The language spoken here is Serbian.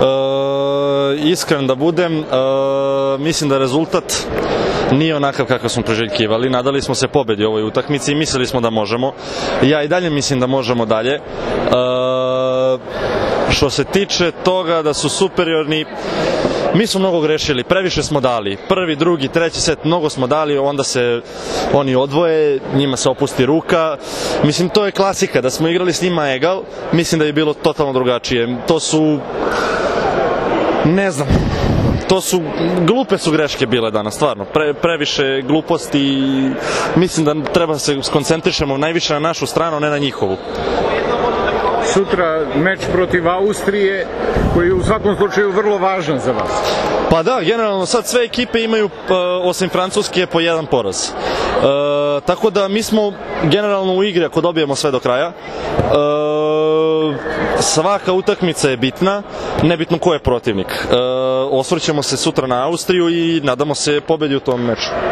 Iskren da budem, mislim da rezultat nije onakav kakav smo priželjkivali. Nadali smo se pobedi u ovoj utakmici i mislili smo da možemo. Ja i dalje mislim da možemo dalje. Što se tiče toga da su superiorni, mi smo mnogo grešili, previše smo dali. Prvi, drugi, treći set, mnogo smo dali, onda se oni odvoje, njima se opusti ruka. Mislim, to je klasika, da smo igrali s njima egal, mislim da je bilo totalno drugačije. To su, ne znam, glupe su greške bile danas, stvarno. Previše gluposti i mislim da treba da se skoncentrišemo najviše na našu stranu, ne na njihovu. Sutra meč protiv Austrije, koji je u svakom slučaju vrlo važan za vas. Pa da, generalno sad sve ekipe imaju, osim Francuske, po jedan poraz. Tako da mi smo generalno u igri ako dobijemo sve do kraja. Svaka utakmica je bitna, nebitno ko je protivnik. Osvrćemo se sutra na Austriju i nadamo se pobedi u tom meču.